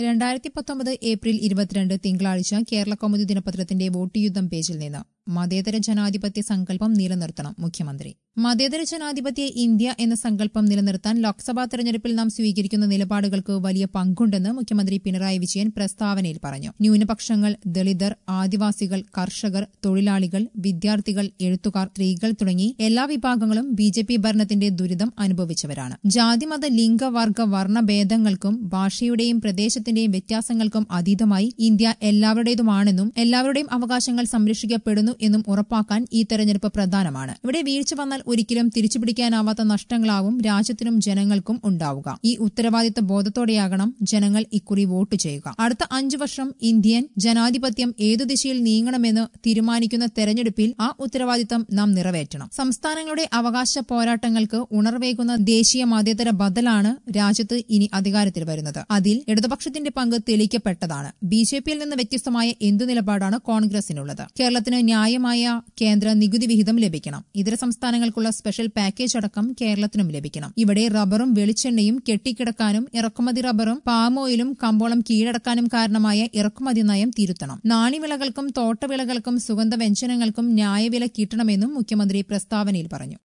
2019 April 22 തിങ്കളാഴ്ച കേരളകൗമുദി ദിനപത്രത്തിന്റെ vote യുദ്ധം പേജിൽ നിന്ന് മതേതര ജനാധിപത്യ സങ്കല്പം നിലനിർത്തണം മുഖ്യമന്ത്രി. മതേതര ജനാധിപത്യ ഇന്ത്യ എന്ന സങ്കല്പം നിലനിർത്താൻ ലോക്സഭാ തെരഞ്ഞെടുപ്പിൽ നാം സ്വീകരിക്കുന്ന നിലപാടുകൾക്ക് വലിയ പങ്കുണ്ടെന്ന് മുഖ്യമന്ത്രി പിണറായി വിജയൻ പ്രസ്താവനയിൽ പറഞ്ഞു. ന്യൂനപക്ഷങ്ങൾ, ദളിതർ, ആദിവാസികൾ, കർഷകർ, തൊഴിലാളികൾ, വിദ്യാർത്ഥികൾ, എഴുത്തുകാർ, സ്ത്രീകൾ തുടങ്ങി എല്ലാ വിഭാഗങ്ങളും ബിജെപി ഭരണത്തിന്റെ ദുരിതം അനുഭവിച്ചവരാണ്. ജാതിമത ലിംഗ വർഗ വർണ്ണഭേദങ്ങൾക്കും ഭാഷയുടെയും പ്രദേശത്തിന്റെയും വ്യത്യാസങ്ങൾക്കും അതീതമായി ഇന്ത്യ എല്ലാവരുടേതുമാണെന്നും എല്ലാവരുടെയും അവകാശങ്ങൾ സംരക്ഷിക്കപ്പെടുന്നു എന്നും ഉറപ്പാക്കാൻ ഈ തെരഞ്ഞെടുപ്പ് പ്രധാനമാണ്. ഇവിടെ വീഴ്ച വന്നാൽ ഒരിക്കലും തിരിച്ചുപിടിക്കാനാവാത്ത നഷ്ടങ്ങളാവും രാജ്യത്തിനും ജനങ്ങൾക്കും ഉണ്ടാവുക. ഈ ഉത്തരവാദിത്ത ബോധത്തോടെയാകണം ജനങ്ങൾ ഇക്കുറി വോട്ട് ചെയ്യുക. അടുത്ത 5 വർഷം ഇന്ത്യൻ ജനാധിപത്യം ഏതു ദിശയിൽ നീങ്ങണമെന്ന് തീരുമാനിക്കുന്ന തെരഞ്ഞെടുപ്പിൽ ആ ഉത്തരവാദിത്തം നാം നിറവേറ്റണം. സംസ്ഥാനങ്ങളുടെ അവകാശ പോരാട്ടങ്ങൾക്ക് ഉണർവേകുന്ന ദേശീയ മതേതര ബദലാണ് രാജ്യത്ത് ഇനി അധികാരത്തിൽ വരുന്നത്. അതിൽ ഇടതുപക്ഷത്തിന്റെ പങ്ക് തെളിയിക്കപ്പെട്ടതാണ്. ബിജെപിയിൽ നിന്ന് വ്യത്യസ്തമായ എന്തു നിലപാടാണ് കോൺഗ്രസിനുള്ളത്? കേരളത്തിന് ന്യായമായ കേന്ദ്ര നികുതി വിഹിതം ലഭിക്കണം. ഇതര സംസ്ഥാനങ്ങൾക്കുള്ള സ്പെഷ്യൽ പാക്കേജ് അടക്കം കേരളത്തിനും ലഭിക്കണം. ഇവിടെ റബ്ബറും വെളിച്ചെണ്ണയും കെട്ടിക്കിടക്കാനും ഇറക്കുമതി റബ്ബറും പാം ഓയിലും കമ്പോളം കീഴടക്കാനും കാരണമായ ഇറക്കുമതി നയം തിരുത്തണം. നാണ്യവിളകൾക്കും തോട്ടവിളകൾക്കും സുഗന്ധവ്യഞ്ജനങ്ങൾക്കും ന്യായവില കിട്ടണമെന്നും മുഖ്യമന്ത്രി പ്രസ്താവനയിൽ പറഞ്ഞു.